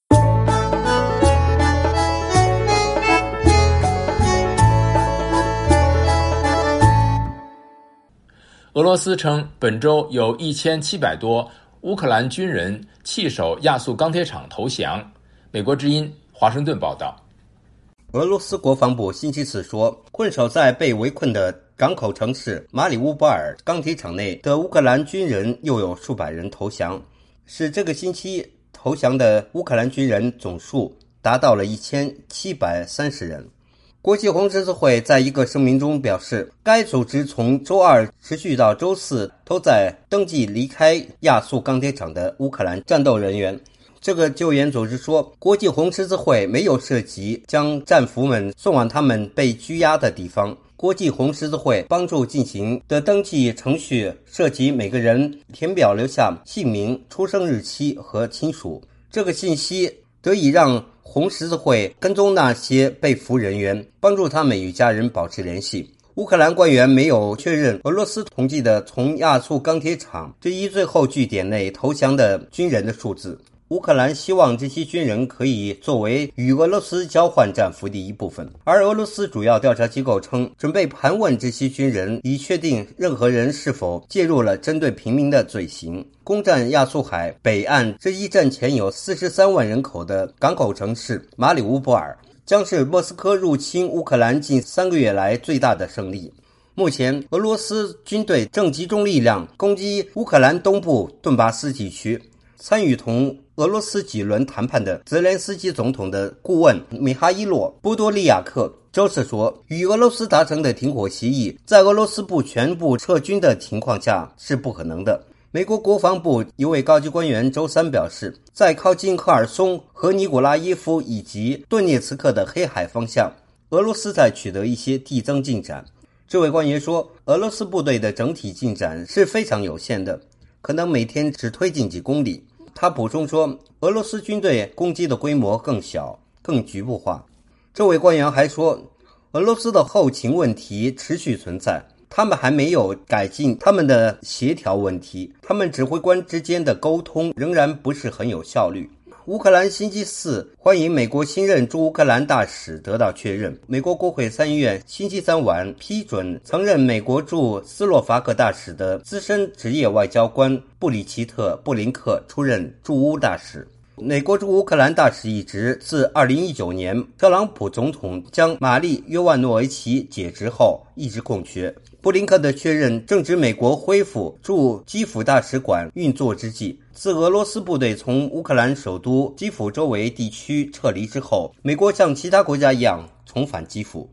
俄罗斯称，本周有一千七百多乌克兰军人弃守亚速钢铁厂投降。美国之音华盛顿报道。 俄罗斯国防部星期四说，困守在被围困的港口城市马里乌波尔钢铁厂内的乌克兰军人又有数百人投降，使这个星期投降的乌克兰军人总数达到了一千七百三十人。国际红十字会在一个声明中表示，该组织从周二持续到周四都在登记离开亚速钢铁厂的乌克兰战斗人员。这个救援组织说，国际红十字会没有涉及将战俘们送往他们被拘押的地方。国际红十字会帮助进行的登记程序涉及每个人填表留下姓名、出生日期和亲属。这个信息得以让红十字会跟踪那些被俘人员，帮助他们与家人保持联系。乌克兰官员没有确认俄罗斯统计的从亚速钢铁厂这一最后据点内投降的军人的数字。乌克兰希望这些军人可以作为与俄罗斯交换战俘的一部分，而俄罗斯主要调查机构称，准备盘问这些军人，以确定任何人是否介入了针对平民的罪行。攻占亚速海北岸这一战前有四十三万人口的港口城市马里乌波尔，将是莫斯科入侵乌克兰近三个月来最大的胜利。目前，俄罗斯军队正集中力量攻击乌克兰东部顿巴斯地区。参与同俄罗斯几轮谈判的泽连斯基总统的顾问米哈伊洛·波多利亚克周四说，与俄罗斯达成的停火协议在俄罗斯不全部撤军的情况下是不可能的。 美国国防部一位高级官员周三表示，在靠近赫尔松和尼古拉耶夫以及顿涅茨克的黑海方向，俄罗斯在取得一些递增进展。这位官员说，俄罗斯部队的整体进展是非常有限的，可能每天只推进几公里。他补充说，俄罗斯军队攻击的规模更小，更局部化。这位官员还说，俄罗斯的后勤问题持续存在，他们还没有改进他们的协调问题，他们指挥官之间的沟通仍然不是很有效率。乌克兰星期四欢迎美国新任驻乌克兰大使得到确认。美国国会参议院星期三晚批准曾任美国驻斯洛伐克大使的资深职业外交官布里奇特·布林克出任驻乌大使。美国驻乌克兰大使一职自二零一九年特朗普总统将玛丽·约万诺维奇解职后一直空缺。布林克的确认正值美国恢复驻基辅大使馆运作之际。自俄罗斯部队从乌克兰首都基辅周围地区撤离之后，美国像其他国家一样重返基辅。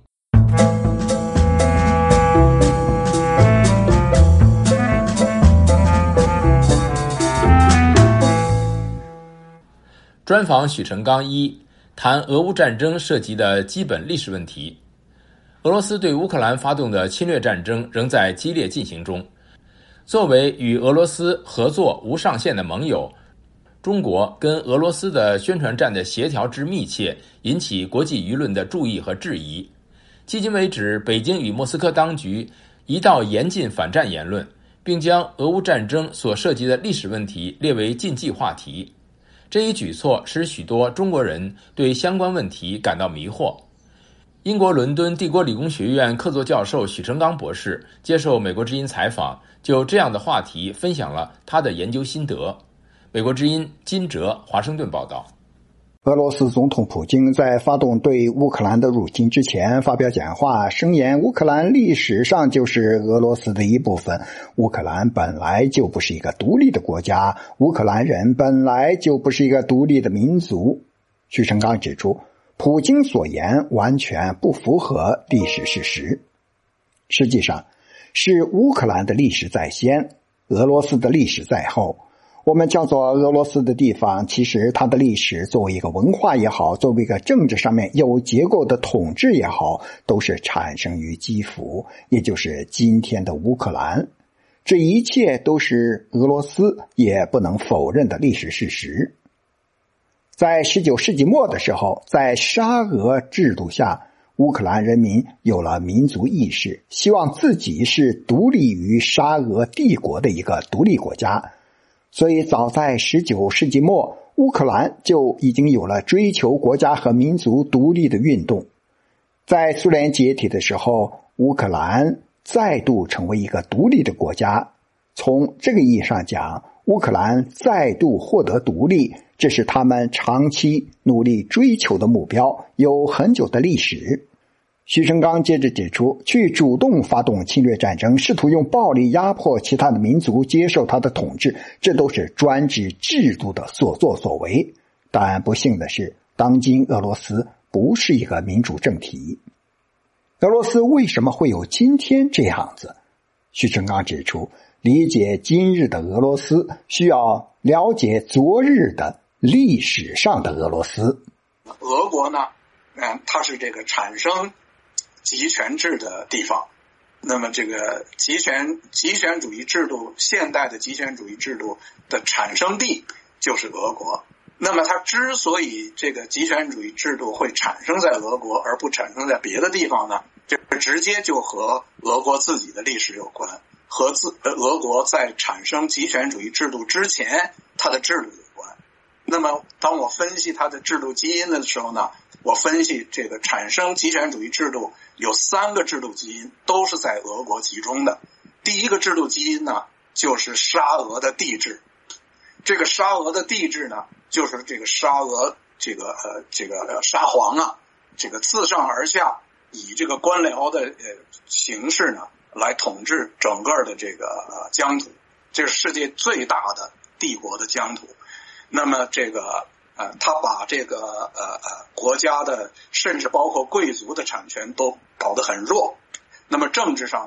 专访许成刚一，谈俄乌战争涉及的基本历史问题。俄罗斯对乌克兰发动的侵略战争仍在激烈进行中。作为与俄罗斯合作无上限的盟友，中国跟俄罗斯的宣传战的协调之密切，引起国际舆论的注意和质疑。迄今为止，北京与莫斯科当局一道严禁反战言论，并将俄乌战争所涉及的历史问题列为禁忌话题。这一举措使许多中国人对相关问题感到迷惑。英国伦敦帝国理工学院客座教授许成刚博士接受美国之音采访，就这样的话题分享了他的研究心得。美国之音金哲华盛顿报道。 俄罗斯总统普京在发动对乌克兰的入侵之前发表讲话，声言乌克兰历史上就是俄罗斯的一部分，乌克兰本来就不是一个独立的国家，乌克兰人本来就不是一个独立的民族。许成刚指出，普京所言完全不符合历史事实。实际上，是乌克兰的历史在先，俄罗斯的历史在后。我们叫做俄罗斯的地方，其实它的历史作为一个文化也好，作为一个政治上面有结构的统治也好，都是产生于基辅，也就是今天的乌克兰。这一切都是俄罗斯也不能否认的历史事实。在十九世纪末的时候，在沙俄制度下，乌克兰人民有了民族意识，希望自己是独立于沙俄帝国的一个独立国家。所以早在十九世纪末，乌克兰就已经有了追求国家和民族独立的运动。在苏联解体的时候，乌克兰再度成为一个独立的国家。从这个意义上讲，乌克兰再度获得独立，这是他们长期努力追求的目标，有很久的历史。许成刚接着指出，去主动发动侵略战争，试图用暴力压迫其他的民族接受他的统治，这都是专制制度的所作所为。但不幸的是，当今俄罗斯不是一个民主政体。俄罗斯为什么会有今天这样子？许成刚指出，理解今日的俄罗斯，需要了解昨日的历史上的俄罗斯。 俄国呢，嗯，它是这个产生集权制的地方，那么这个集权集权主义制度，现代的集权主义制度的产生地就是俄国。那么它之所以这个集权主义制度会产生在俄国而不产生在别的地方呢，这直接就和俄国自己的历史有关，和自俄国在产生集权主义制度之前它的制度有关。那么当我分析它的制度基因的时候呢，我分析这个产生集权主义制度有三个制度基因都是在俄国集中的。第一个制度基因呢，就是沙俄的帝制。这个沙俄的帝制呢，就是这个沙俄这个呃这个沙皇啊，这个自上而下以这个官僚的呃形式呢来统治整个的这个呃疆土，这是世界最大的帝国的疆土。那么这个呃，他把这个呃呃国家的甚至包括贵族的产权都搞得很弱。那么政治上呢，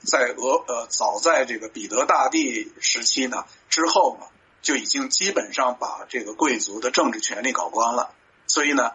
在俄呃早在这个彼得大帝时期呢之后呢，就已经基本上把这个贵族的政治权利搞光了，所以呢，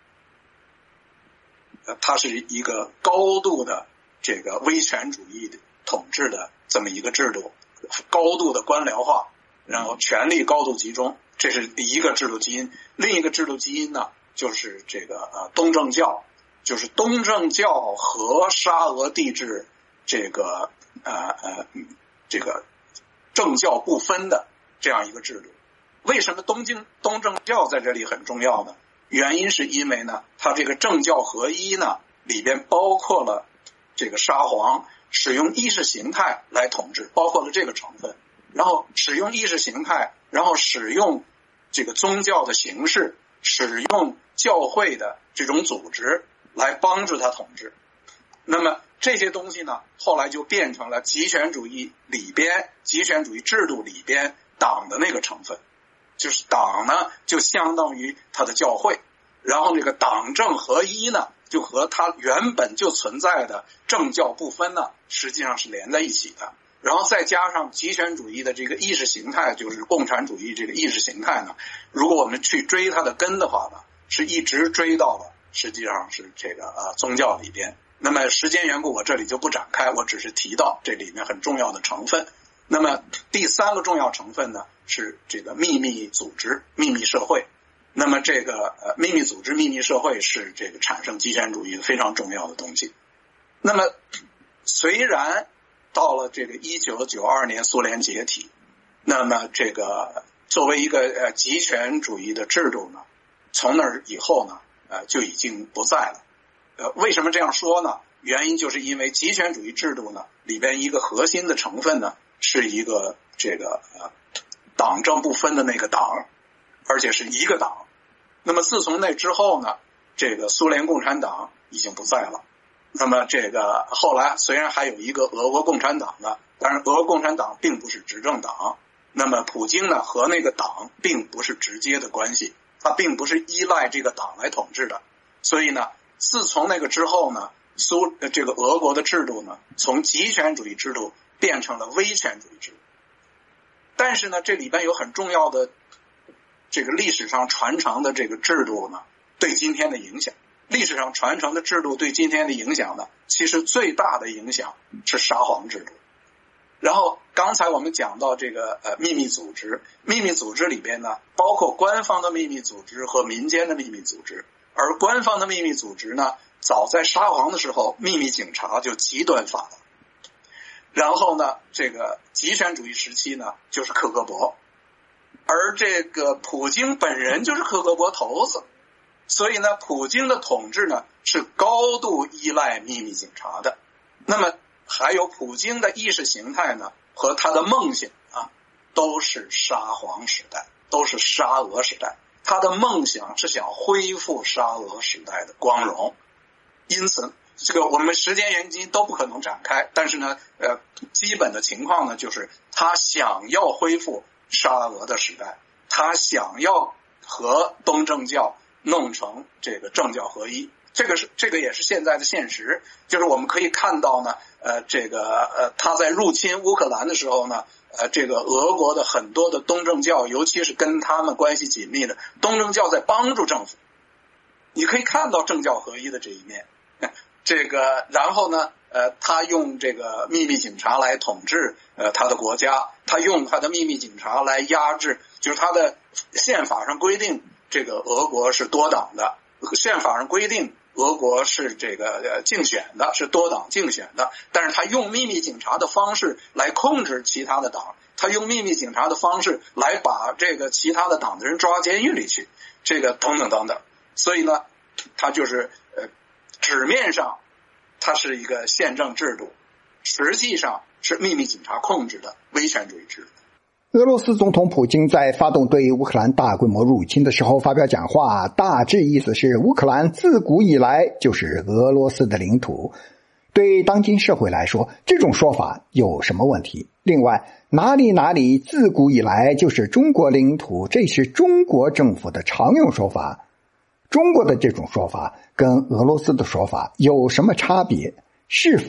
呃，它是一个高度的这个威权主义的统治的这么一个制度，高度的官僚化，然后权力高度集中，这是第一个制度基因。另一个制度基因呢，就是这个呃东正教，就是东正教和沙俄帝制这个呃呃这个政教不分的这样一个制度。为什么东京东正教在这里很重要呢？原因是因为呢，它这个政教合一呢，里边包括了这个沙皇使用意识形态来统治，包括了这个成分，然后使用意识形态，然后使用这个宗教的形式，使用教会的这种组织来帮助他统治。那么这些东西呢，后来就变成了极权主义里边极权主义制度里边党的那个成分，就是党呢就相当于他的教会，然后这个党政合一呢就和它原本就存在的政教不分呢实际上是连在一起的。然后再加上极权主义的这个意识形态，就是共产主义这个意识形态呢，如果我们去追它的根的话呢，是一直追到了实际上是这个呃宗教里边。那么时间缘故我这里就不展开，我只是提到这里面很重要的成分。那么第三个重要成分呢是这个秘密组织秘密社会。那么这个呃秘密组织秘密社会是这个产生极权主义非常重要的东西。那么虽然到了这个一九九二年苏联解体，那么这个作为一个呃极权主义的制度呢，从那儿以后呢呃就已经不在了。呃为什么这样说呢？原因就是因为极权主义制度呢里边一个核心的成分呢是一个这个呃党政不分的那个党，而且是一个党。那么自从那之后呢，这个苏联共产党已经不在了。那么这个后来虽然还有一个俄国共产党呢，但是俄国共产党并不是执政党。那么普京呢和那个党并不是直接的关系，他并不是依赖这个党来统治的。所以呢，自从那个之后呢，苏这个俄国的制度呢，从极权主义制度变成了威权主义制度。但是呢，这里边有很重要的这个历史上传承的这个制度呢，对今天的影响。历史上传承的制度对今天的影响呢，其实最大的影响是沙皇制度。然后刚才我们讲到这个呃秘密组织，秘密组织里边呢，包括官方的秘密组织和民间的秘密组织。而官方的秘密组织呢，早在沙皇的时候，秘密警察就极端发达。然后呢，这个极权主义时期呢，就是克格勃，而这个普京本人就是克格勃头子。所以呢，普京的统治呢是高度依赖秘密警察的。那么还有普京的意识形态呢和他的梦想啊，都是沙皇时代，都是沙俄时代。他的梦想是想恢复沙俄时代的光荣。因此这个我们时间原因都不可能展开，但是呢呃基本的情况呢就是他想要恢复沙俄的时代，他想要和东正教弄成这个政教合一。这个是这个也是现在的现实，就是我们可以看到呢呃这个呃他在入侵乌克兰的时候呢呃这个俄国的很多的东正教，尤其是跟他们关系紧密的东正教在帮助政府。你可以看到政教合一的这一面。这个然后呢呃他用这个秘密警察来统治呃他的国家，他用他的秘密警察来压制，就是他的宪法上规定这个俄国是多党的，宪法上规定俄国是这个呃竞选的，是多党竞选的，但是他用秘密警察的方式来控制其他的党，他用秘密警察的方式来把这个其他的党的人抓监狱里去，这个等等等等。所以呢他就是呃纸面上它是一个宪政制度，实际上是秘密警察控制的威权主义制度。 俄罗斯总统普京在发动对乌克兰大规模入侵的时候发表讲话，大致意思是乌克兰自古以来就是俄罗斯的领土。对当今社会来说，这种说法有什么问题？另外，哪里哪里自古以来就是中国领土，这是中国政府的常用说法。中国的这种说法跟俄罗斯的说法有什么差别？是否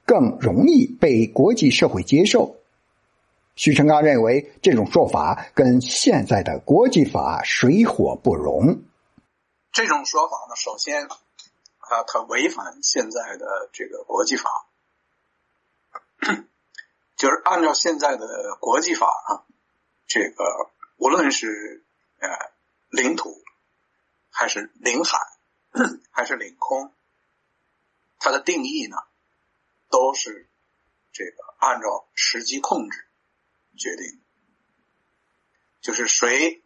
更容易被国际社会接受。许成刚认为，这种说法跟现在的国际法水火不容。 这种说法呢，首先啊，它违反现在的这个国际法，就是按照现在的国际法啊，这个无论是呃领土还是领海还是领空，它的定义呢，都是这个按照实际控制决定，就是谁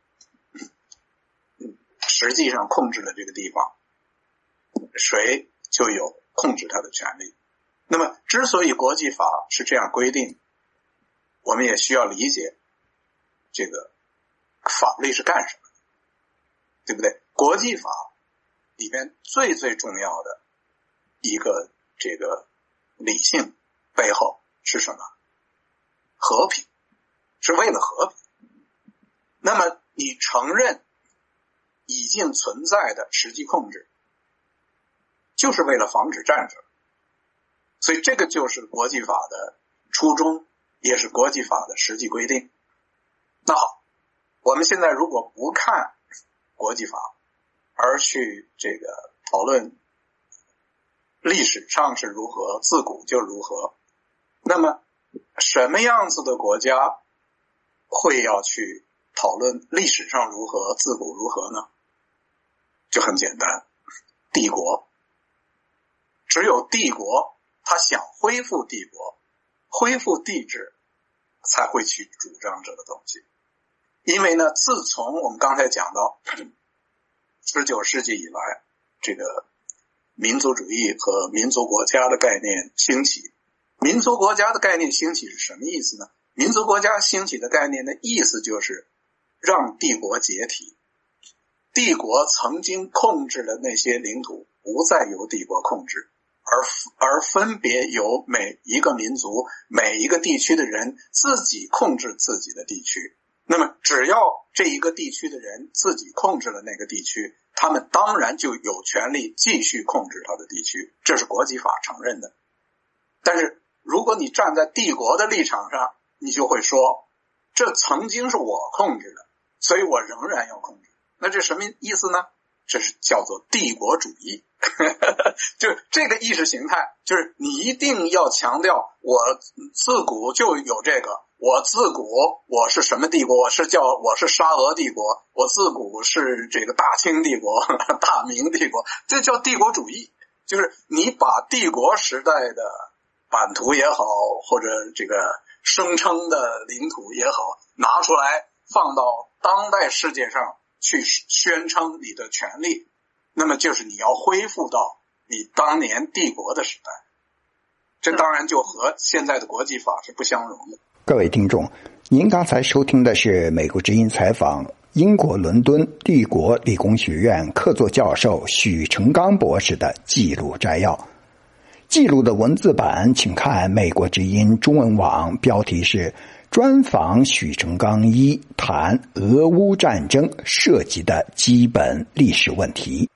实际上控制了这个地方，谁就有控制它的权利。那么之所以国际法是这样规定，我们也需要理解这个法律是干什么的，对不对？国际法里面最最重要的一个这个理性背后是什么？和平，是为了和平。那么你承认已经存在的实际控制，就是为了防止战争。所以这个就是国际法的初衷，也是国际法的实际规定。那好，我们现在如果不看国际法，而去这个讨论历史上是如何，自古就如何，那么什么样子的国家会要去讨论历史上如何，自古如何呢？就很简单，帝国。只有帝国他想恢复帝国，恢复帝制，才会去主张这个东西。因为呢，自从我们刚才讲到十九世纪以来，这个民族主义和民族国家的概念兴起。民族国家的概念兴起是什么意思呢？民族国家兴起的概念的意思就是让帝国解体，帝国曾经控制的那些领土不再由帝国控制，而而分别由每一个民族、每一个地区的人自己控制自己的地区。那么只要这一个地区的人自己控制了那个地区，他们当然就有权利继续控制他的地区，这是国际法承认的。但是如果你站在帝国的立场上，你就会说，这曾经是我控制的，所以我仍然要控制。那这什么意思呢？这是叫做帝国主义。就这个意识形态，就是你一定要强调我自古就有这个，我自古我是什么帝国，我是叫我是沙俄帝国，我自古是这个大清帝国、大明帝国，这叫帝国主义。就是你把帝国时代的版图也好，或者这个声称的领土也好，拿出来放到当代世界上去宣称你的权利，那么就是你要恢复到你当年帝国的时代。这当然就和现在的国际法是不相容的。 各位听众，您刚才收听的是美国之音采访英国伦敦帝国理工学院客座教授许成刚博士的记录摘要。记录的文字版请看美国之音中文网，标题是专访许成刚一谈俄乌战争涉及的基本历史问题。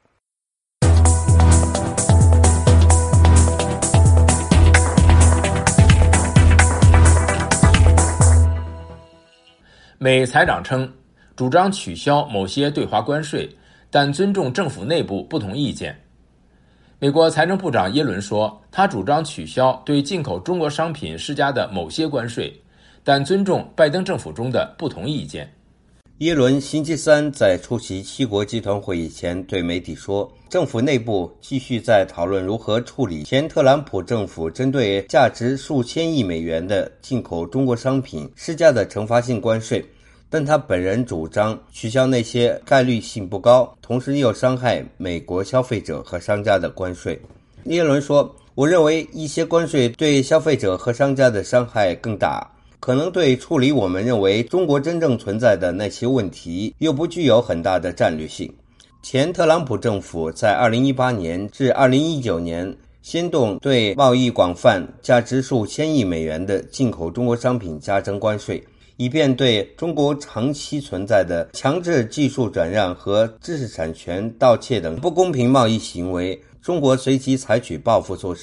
美财长称，主张取消某些对华关税，但尊重政府内部不同意见。美国财政部长耶伦说，他主张取消对进口中国商品施加的某些关税，但尊重拜登政府中的不同意见。 耶伦星期三在出席七国集团会议前对媒体说，政府内部继续在讨论如何处理前特朗普政府针对价值数千亿美元的进口中国商品施加的惩罚性关税，但他本人主张取消那些概率性不高，同时又伤害美国消费者和商家的关税。耶伦说，我认为一些关税对消费者和商家的伤害更大，可能对处理我们认为中国真正存在的那些问题又不具有很大的战略性。前特朗普政府在二零一八年至二零一九年先动对贸易广泛价值数千亿美元的进口中国商品加征关税，以便对中国长期存在的强制技术转让和知识产权盗窃等不公平贸易行为，中国随即采取报复措施，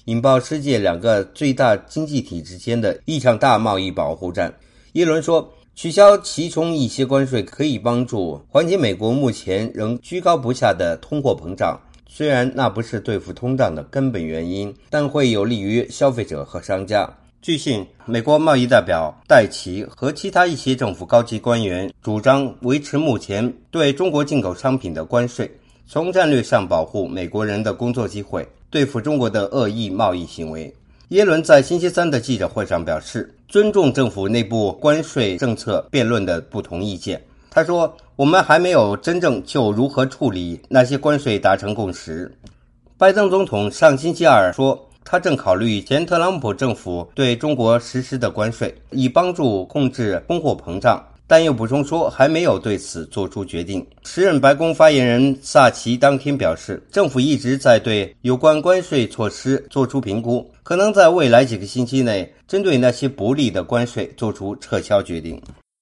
引爆世界两个最大经济体之间的一场大贸易保护战。耶伦说，取消其中一些关税可以帮助缓解美国目前仍居高不下的通货膨胀，虽然那不是对付通胀的根本原因，但会有利于消费者和商家。据悉，美国贸易代表戴奇和其他一些政府高级官员主张维持目前对中国进口商品的关税，从战略上保护美国人的工作机会，对付中国的恶意贸易行为。耶伦在星期三的记者会上表示，尊重政府内部关税政策辩论的不同意见。他说，我们还没有真正就如何处理那些关税达成共识。拜登总统上星期二说，他正考虑前特朗普政府对中国实施的关税，以帮助控制通货膨胀，但又补充说还没有对此做出决定。时任白宫发言人萨奇当天表示，政府一直在对有关关税措施做出评估，可能在未来几个星期内针对那些不利的关税做出撤销决定。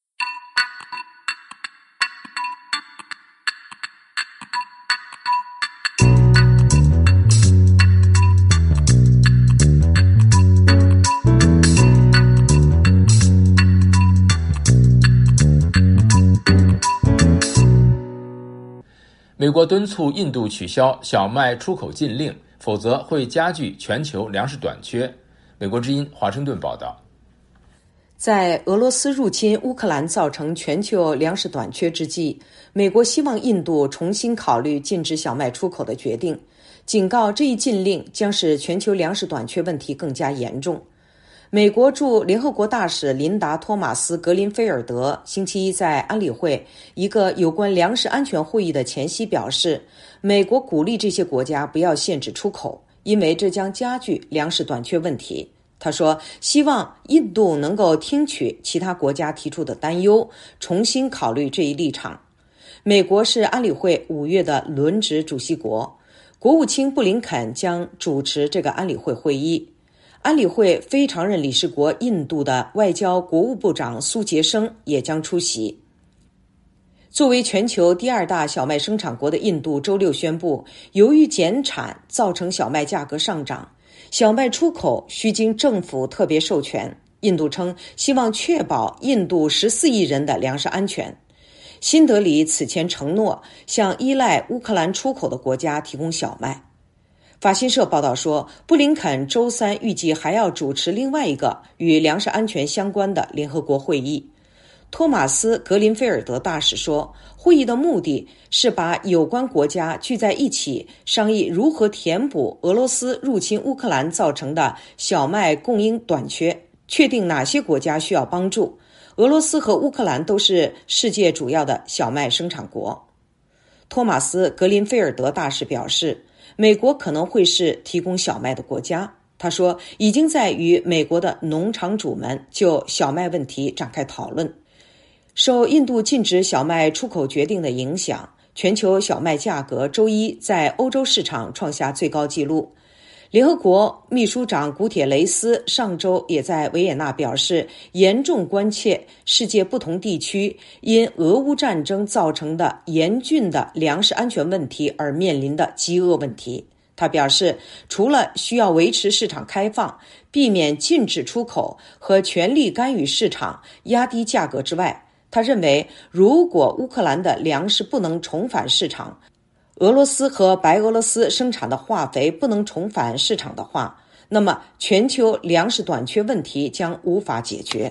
美国敦促印度取消小麦出口禁令，否则会加剧全球粮食短缺。美国之音华盛顿报道。 在俄罗斯入侵乌克兰造成全球粮食短缺之际，美国希望印度重新考虑禁止小麦出口的决定，警告这一禁令将使全球粮食短缺问题更加严重。美国驻联合国大使琳达·托马斯·格林菲尔德星期一在安理会一个有关粮食安全会议的前夕表示，美国鼓励这些国家不要限制出口，因为这将加剧粮食短缺问题。他说，希望印度能够听取其他国家提出的担忧，重新考虑这一立场。美国是安理会五月的轮值主席国，国务卿布林肯将主持这个安理会会议。安理会非常任理事国印度的外交国务部长苏杰生也将出席。作为全球第二大小麦生产国的印度周六宣布，由于减产造成小麦价格上涨，小麦出口需经政府特别授权。印度称希望确保印度十四亿人的粮食安全。新德里此前承诺向依赖乌克兰出口的国家提供小麦。法新社报道说，布林肯周三预计还要主持另外一个与粮食安全相关的联合国会议。托马斯·格林菲尔德大使说，会议的目的是把有关国家聚在一起，商议如何填补俄罗斯入侵乌克兰造成的小麦供应短缺，确定哪些国家需要帮助。俄罗斯和乌克兰都是世界主要的小麦生产国。托马斯·格林菲尔德大使表示，美国可能会是提供小麦的国家。他说，已经在与美国的农场主们就小麦问题展开讨论。受印度禁止小麦出口决定的影响，全球小麦价格周一在欧洲市场创下最高纪录。联合国秘书长古铁雷斯上周也在维也纳表示，严重关切世界不同地区因俄乌战争造成的严峻的粮食安全问题而面临的饥饿问题。他表示，除了需要维持市场开放，避免禁止出口和全力干预市场压低价格之外，他认为如果乌克兰的粮食不能重返市场，俄罗斯和白俄罗斯生产的化肥不能重返市场的话，那么全球粮食短缺问题将无法解决。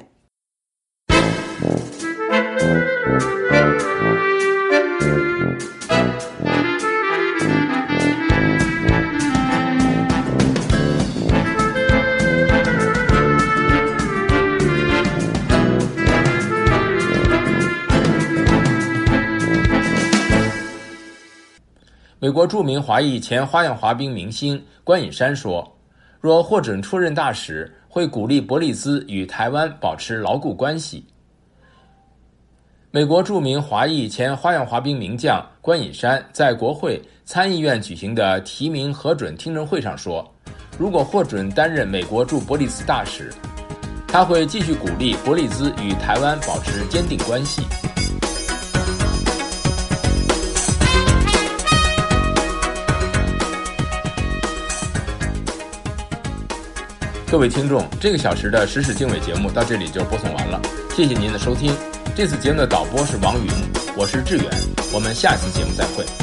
美国著名华裔前花样滑冰明星关颖珊说，若获准出任大使，会鼓励伯利兹与台湾保持牢固关系。美国著名华裔前花样滑冰名将关颖珊在国会参议院举行的提名核准听证会上说，如果获准担任美国驻伯利兹大使，他会继续鼓励伯利兹与台湾保持坚定关系。 各位听众，这个小时的时事经纬节目到这里就播送完了，谢谢您的收听。这次节目的导播是王云，我是志远，我们下次节目再会。